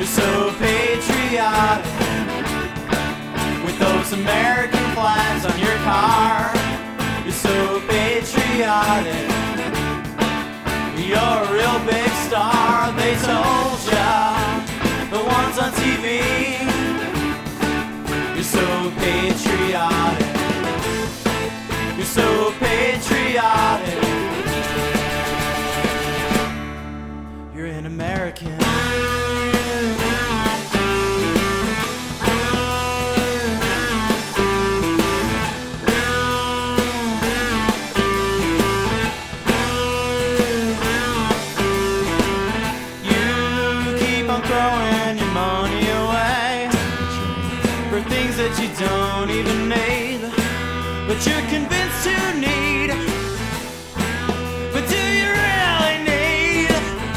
so patriotic, with those American flags on your car. You're so patriotic, you're a real big star. They told ya, the ones on TV. You're so patriotic, you're so patriotic. You're an American. Throwing your money away for things that you don't even need, but you're convinced you need. But do you really need?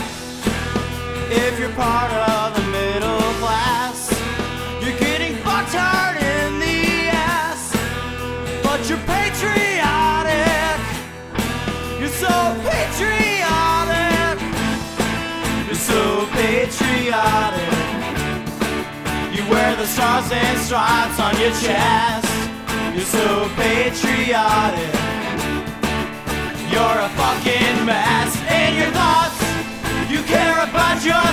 If you're part of the middle class, you're getting fucked hard in the ass, but you're patriotic. You're so patriotic. You're so patriotic. You wear the stars and stripes on your chest. You're so patriotic. You're a fucking mess. In your thoughts, you care about your